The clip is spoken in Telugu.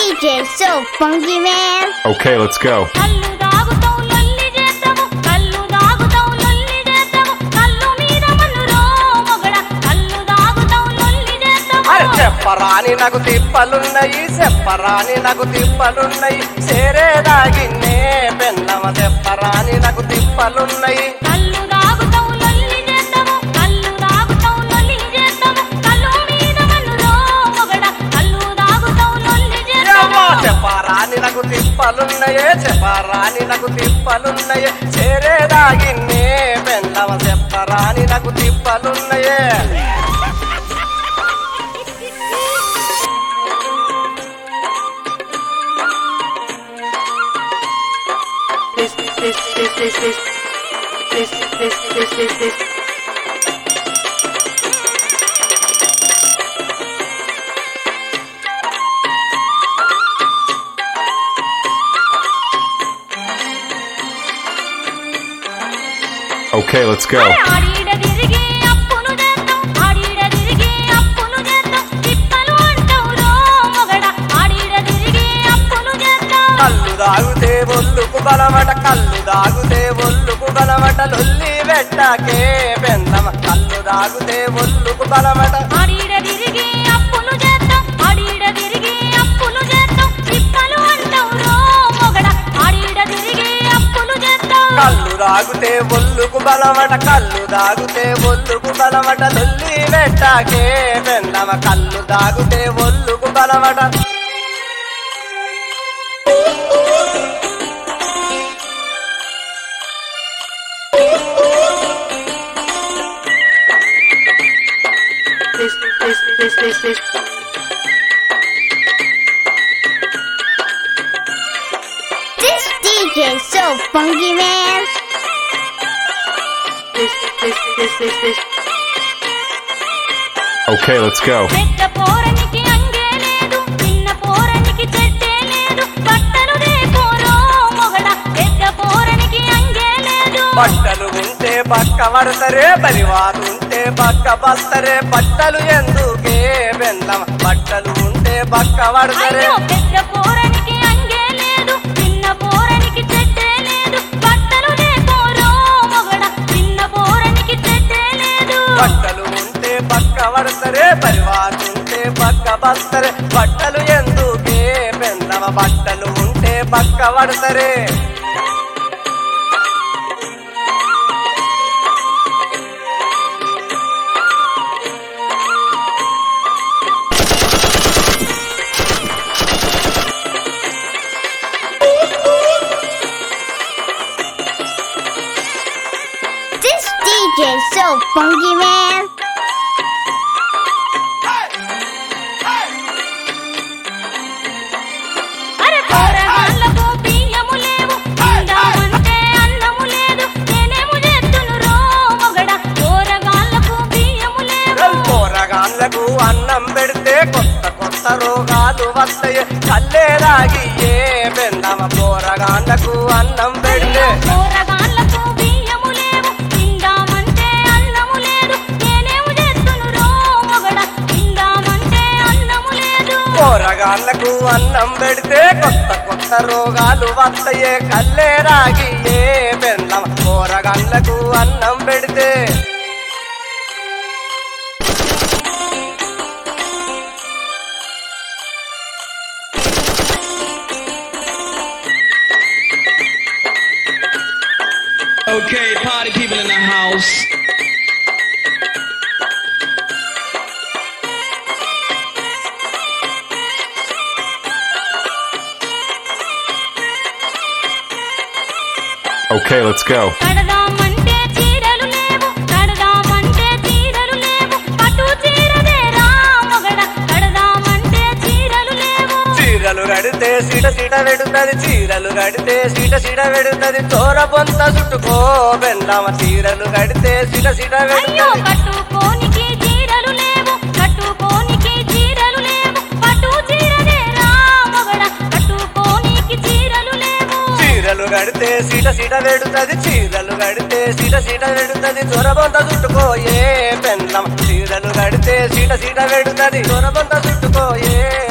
DJ so funky, man. Okay, let's go. కల్లు దాగుతావు లొల్లి చేస్తావు కల్లు దాగుతావు లొల్లి చేస్తావు కల్లు మీద మన్నురో మొగడ కల్లు దాగుతావు లొల్లి చేస్తావు అరే చెప్పరాని నాకు తిప్పలున్నాయి చెప్పరాని నాకు తిప్పలున్నాయి సేరేదాగిన్నే పెన్నమ చెప్పరాని నాకు తిప్పలున్నాయి కల్లు దాగుతావు లొల్లి చేస్తావు కల్లు దాగుతావు లొల్లి చేస్తావు కల్లు మీద మన్నురో మొగడ కల్లు దాగుతావు లొల్లి చేస్తావు చెప్పరాని నాకు తిప్పలున్నాయే చెప్పరాని నాకు తిప్పలున్నాయే చేరేదాగిన్నే పెన్నమ చెప్పరాని నాకు తిప్పలున్నాయే Okay, let's go. ఆడిడ తిరిగి అప్పును చేస్తావు ఆడిడ తిరిగి అప్పును చేస్తావు తిప్పలు అంటావు రో మొగడ ఆడిడ తిరిగి అప్పును చేస్తావు కల్లు దాగుతే ఒళ్ళుకు బలమట కల్లు దాగుతే ఒళ్ళుకు బలమట లొల్లి పెట్టకే పెన్నమ కల్లు దాగుతే ఒళ్ళుకు బలమట ఆడిడ తిరిగి అప్పును చేస్తావు ఆడిడ తిరిగి అప్పును చేస్తావు తిప్పలు అంటావు రో మొగడ ఆడిడ తిరిగి అప్పును చేస్తావు కల్లు దాగుతే ఒళ్ళుకు బలమట కల్లు దాగుతే ఒళ్ళుకు బలమట లొల్లి పెట్టకే పెన్నమ కల్లు దాగుతే ఒళ్ళుకు బలమట This DJ so funky, man. Okay, let's go. పెద్ద పోరనికి అంగే లేదు చిన్న పోరనికి చెట్టే లేదు బట్టలు రేపోరో మొగడ పెద్ద పోరనికి అంగే లేదు బట్టలు ఉంటే పక్క పడతరే పరివారు ఉంటే పక్క బస్తరే బట్టలు ఎందుకే పెన్నమ బట్టలు ఉంటే పక్క పడతరే అయ్యో పెద్ద పోరనికి అంగే లేదు చిన్న పోరనికి చెట్టే లేదు బట్టలు రేపోరో మొగడ చిన్న పోరనికి చెట్టే లేదు బట్టలు ఉంటే పక్క పడతరే పరివారు ఉంటే పక్క బస్తరే బట్టలు ఎందుకే పెన్నమ బట్టలు ఉంటే పక్క పడతరే This DJ so funky, man. అరే పోరగాళ్ళకు బియ్యము లేవు తిందామంటే అన్నము లేదు నేనేమో చేస్తును రో మొగడ పోరగాళ్ళకు బియ్యము లేవు పోరగాళ్ళకు అన్నం పెడితే కొత్త కొత్త రోగాలు వస్తాయి కల్లేరాగి ఏ పెన్నమ పోరగాళ్ళకు అన్నం పెడితే పోరగాళ్ళకు బియ్యము లేవు తిందామంటే అన్నము లేదు నేనేమో చేస్తును రో మొగడ తిందామంటే అన్నము లేదు పోరగాళ్ళకు అన్నం పెడితే కొత్త కొత్త రోగాలు వస్తాయే కల్లేరాగి ఏ పెన్నమ పోరగాళ్ళకు అన్నం పెడితే Okay, party people in the house. Okay, let's go. కడదామంటే చీరలు లేవు కడదామంటే చీరలు లేవు పట్టు చీరదేరా మొగడ కడదామంటే చీరలు లేవు చీరలు కడితే సిట సిట వెడుతది చీరలు కడితే సిట సిట వెడుతది చోర పొంత చుట్టుకో బెన్నమ చీరలు కడితే సిట సిట అయ్యో వెడుతది కట్టుకోనికి చీరలు లేవు కట్టుకోనికి చీరలు లేవు పట్టు చీరదేరా మొగడ కట్టుకోనికి చీరలు లేవు చీరలు కడితే సిట సిట వెడుతది చీరలు కడితే సిట సిట వెడుతది చొరబొంత చుట్టుకోయే పెన్నమ చీరలు కడితే సిట సిట వెడుతది చొరబొంత చుట్టుకోయే